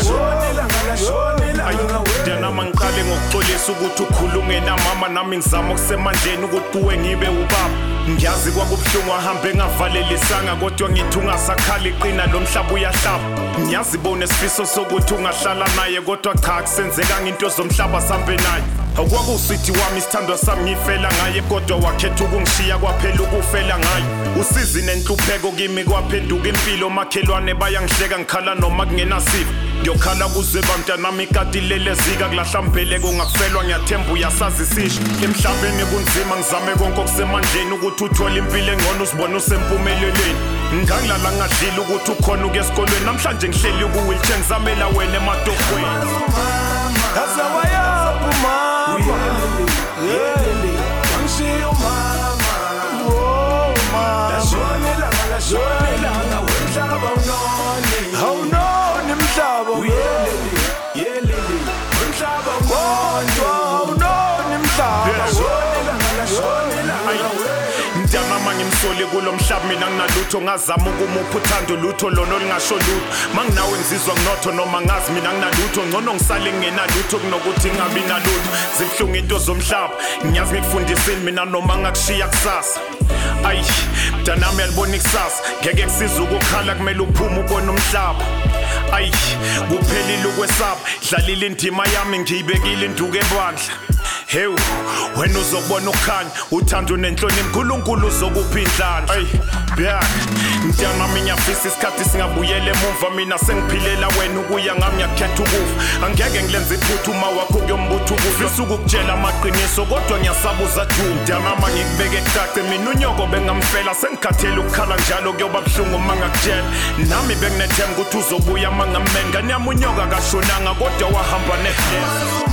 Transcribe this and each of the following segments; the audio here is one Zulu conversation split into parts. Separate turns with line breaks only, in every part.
Dena mangiqale ngokuxolisa ukuthi ukhulunge namama nami ngizama ukusemandleni ukuthi kuwe ngibe ubaba. Ngiyazi kwakubuhlungu ahambe ngavalelisanga kodwa ngithi ungasakhali iqina lo mhlaba uyahlaba. Ngiyazibona isifiso sokuthi ungahlala naye kodwa cha kusenzekanga into zomhlaba sambe naye. Akwakusithi wami isithandwa sami ngifela ngaye kodwa wakhetha ukungishiya kwaphela ukufela ngaye. Usizi nenhlupheko kimi kwaphenduka impilo makhelwane bayangihleka ngikhala noma kungenasifo. Ngiyokhala kuze bamntanami ikati lelezika kulahla mbeleko ngakufelwa ngiyathemba uyasazi isisho. Emhlabeni kunzima ngizame konke okusemandleni ukuthi uthole impilo engcono usibone usempumelelweni. Ngangilala ngadlila ukuthi ukhona uke esikolweni namhlanje ngihleli ku-wheelchair ngizamela wena ematofweni. Mama ngimsole kulo mhlaba mina nginalutho ngazama ukumupha uthando lutho lona olingasho lutho manginawe ngizizwa nginotho noma ngazi mina nginalutho ngcono ngisale ngingenalutho kunokuthi ngabi nalutho zibhlungu into zomhlaba ngiyazi ngikufundisile mina noma ngakushiya kusasa ayi mntanami yalibona ikusasa ngeke kusiza ukukhala kumele uphume ubone umhlaba ayi kuphelile ukwesaba dlalile indima yami ngiyibekile induku ebandla. Hey, wena uzobona ukukhanya uthando nenhlonipho uNkulunkulu uzokupha indlala. Ay, byak. Mntanami ngiyafisa isikhathi singabuyele emuva mina sengiphilela wena ukuya ngami ngiyakhetha ukufa. Angeke ngilenze iphutha uma wakho kuyombutha ukufa. Fisa ukukutshela amaqiniso kodwa ngiyasaba uzathuma. Mntanami ngikubeke kucace mina unyoko bengamfela sengikhathele ukukhala njalo kuyoba buhlungu mangakutshela. Nami benginethemba ukuthi uzobuya mangammenga nyama unyoka kashonanga kodwa wahamba nehlelo.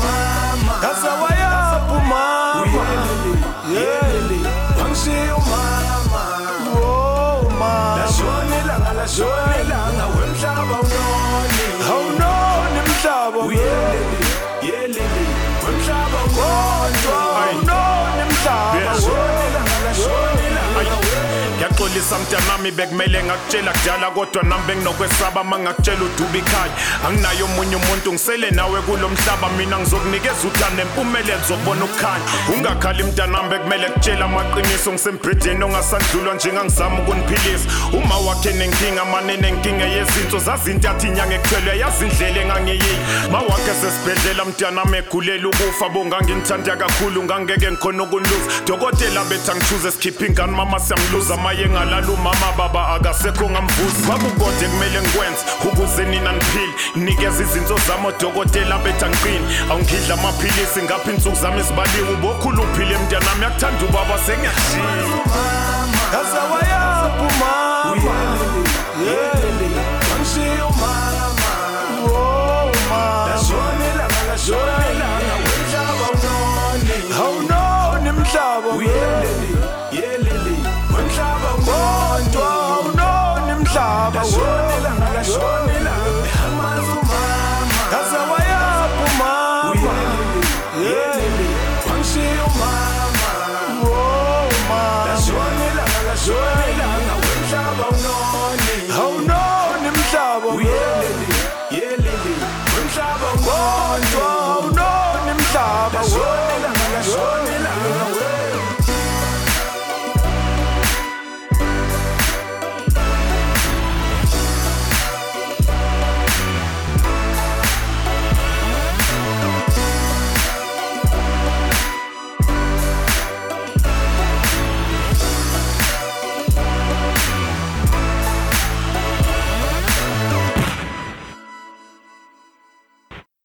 Ngiyaxolisa mntanami bekumele ngakutshela kudala kodwa nami benginokwesaba mangakutshela uduba ikhaya. Anginayo omunye umuntu ngisele nawe kulo mhlaba mina ngizokunikeza uthando nempumelelo zokubona ukukhanya. Ungakhali mntanami bekumele kutshela amaqiniso ngisembhedeni ongasandlulwa njengangizama ukuniphilisa. Uma wakhe nenkinga mane nenkinga yezinto zazinto yathi inyanga ekuthelwe yazi indlela engangiyiyo. Mawakhe sesibhedlela mntanami egulela ukufa bongangithanda kakhulu ngangeke ngikhona ukunluza. Dokotela bethi angithuze sikhipha ingane mama siyamluza maye ngalala umama baba akasekho ngamvuza. Kwakukode kumele ngikwenze ukuze nina niphile nikeza izinto zami odokotela bethi angiqini. Awungidla amaphilisi ngapha insuku zami ezibaliwe ubokhulu uphile mntanami yakuthanda ubaba sengiyakushiya.